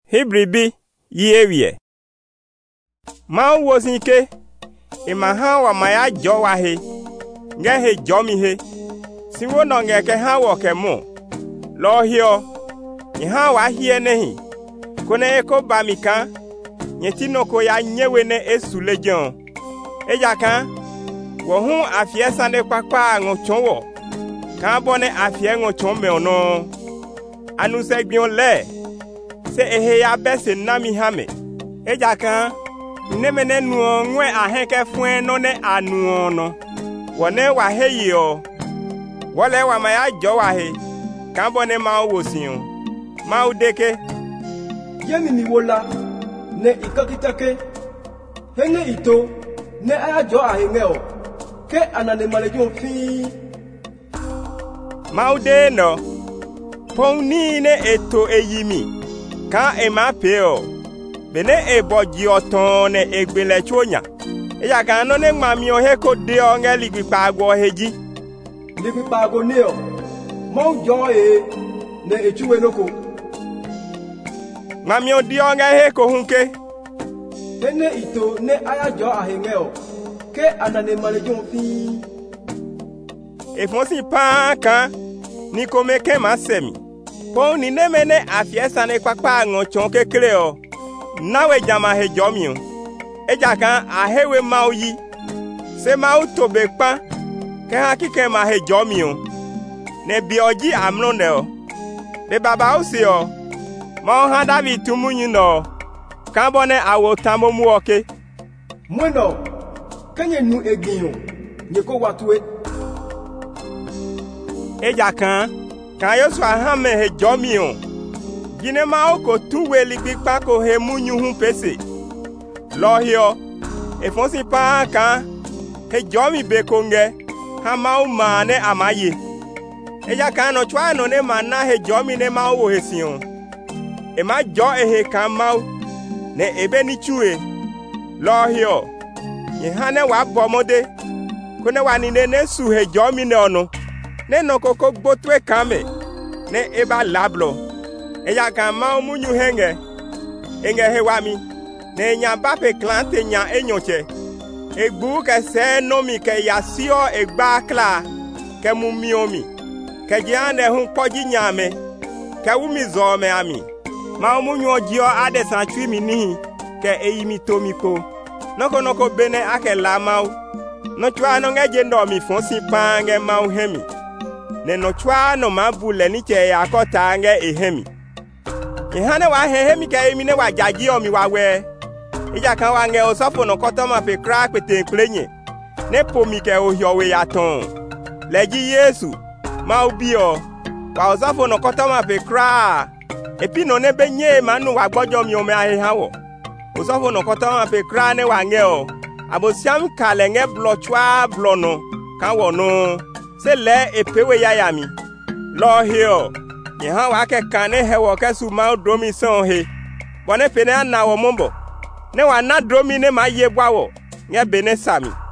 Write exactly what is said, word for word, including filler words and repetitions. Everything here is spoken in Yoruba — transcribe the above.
Hibribi yewie. Ma wozinke imaha wa maya jo wa he. Nge he jo mi he. Siwo no nge ke ha wo ke mo. Lo hio. Ni ha wa hie nehi. Kone eko ba mi kan. Nyeti no ko ya nyewe ne esule jon. Eja kan. Wo hu afie sande kwakwa ngochon wo. Kan bone afie ngochon me ono. Anu se gbion le. Se ehe ya bese nami hame. Eja kan. Nemene nuo nwe ahenke fuen no ne anu ono. Wone wa he yo. Wole wa maya jo wa he. Kan bone ma wo siun. Ma udeke. Yemi mi wola. Ne ikakitake. Henge ito. Ne aya jo ahenge o. Ke anane malejon fi. Ma ude no. Pon ni ne eto eyimi. Kan e ma pe o. Bene e boji oton ne egbele chonya. Eya kan no ne mami o he ko de o nge ligbi pagwo heji. Ligbi pagwo ne o. Mo jo e ne echuwe noko. Mami o di o nge he ko hunke. Ene ito ne aya jo ahenge o. Ke anane malejon fi. E fonsi pa kan ni ko me ke ma semi. Po ni ne mene afiesa ne kwakwa ngochon kekere o. Nawe jama he jomiun. Eja kan ahewe mauyi. Se mau tobe pa. Ke hakike ma he jomiun. Ne bioji amlonde o. De baba usi o. Ma ha David tumunyi no. Kan bone awo tambo mu oke. Mwendo. Kenye nu egiyon. Nyeko watwe. Eja kan. Kan Yosua hame he jomiun. Gine ma oko tuwe ligbipa ko he munyu hun pese. Lo hio. E fonsi pa kan. He jomi be konge. Ha ma uma ne amaye. Eja kan no chwa no ne mana he jomi ne ma wo he sion. E ma jo e he kan ma ne ebe ni chue. Lo hio. Ye hane wa bomode. Kone wa ni ne ne su he jomi ne ono. Ne no koko gbotwe kame. Ne eba lablo. Eya kan ma munyu henge. Enge he wami. Ne nya bape klante nya enyoche. Egbu ke se nomi ke yasio egba kla. Ke mumiomi. Ke jiane hun poji nyame. Ke umi zome ami. Ma munyu ojio ade sanchwi mi nihi. Ke eyimi tomiko. Noko noko bene ake la mau. No chwa no ngeje ndo mi fonsi pange mau hemi. Ne no chwa no mabule ni che ya kota nge ehemi. Ihane wa hehemi ka emine wa jaji omi wa we. Ija kan wa nge osofo no koto ma fe kra pete nklenye. Ne pomi ke ohio we yaton. Leji Yesu ma obi o. Wa osofo no koto ma fe kra. Epi no ne benye manu wa gbojo mi o me ahe hawo. Osofo no koto ma fe kra ne wa nge o. Abosiam kale nge blo chwa blo no. Kan wo no. Se le epewe ya yami. Lo hio. Yehan wa ke kan ne hewo ke su ma dromi son he. Bone pene na wo mombo. Ne wa na dromi ne ma ye gwa wo. Nge bene sami.